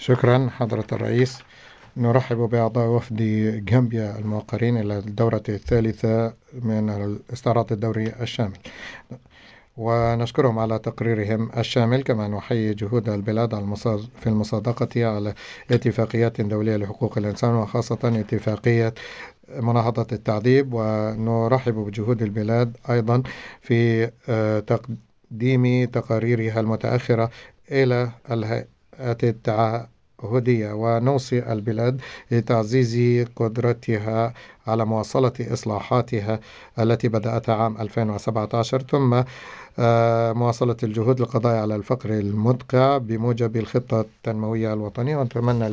شكرا حضرة الرئيس. نرحب بأعضاء وفد غامبيا الموقرين إلى الدورة الثالثة من الاستعراض الدوري الشامل، ونشكرهم على تقريرهم الشامل. كما نحيي جهود البلاد في المصادقة على اتفاقيات دولية لحقوق الإنسان، وخاصة اتفاقية مناهضة التعذيب، ونرحب بجهود البلاد أيضا في تقديم تقاريرها المتأخرة إلى الهيئات التعهدية، ونوصي البلاد لتعزيز قدرتها على مواصلة إصلاحاتها التي بدأتها عام 2017، ثم مواصلة الجهود للقضاء على الفقر المدقع بموجب الخطة التنموية الوطنية. ونتمنى